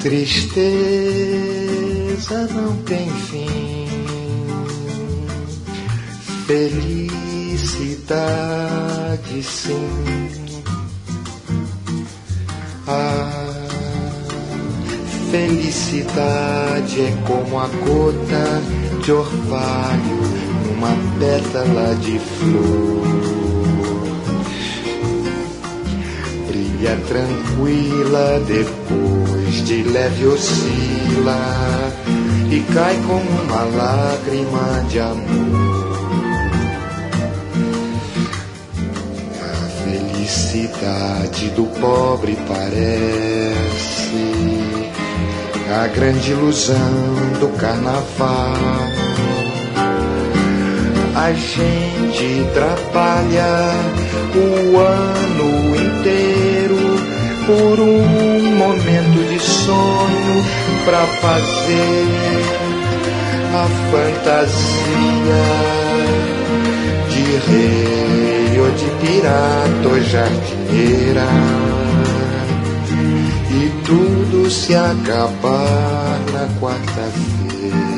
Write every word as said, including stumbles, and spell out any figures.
tristeza não tem fim, felicidade sim. A felicidade é como a gota de orvalho numa pétala de flor. Brilha tranquila, depois de leve oscila e cai como uma lágrima de amor. A felicidade do pobre parece a grande ilusão do carnaval. A gente trabalha o ano inteiro por um momento de sonho pra fazer a fantasia de rei ou de pirata ou jardineira, e tudo se acabar na quarta-feira.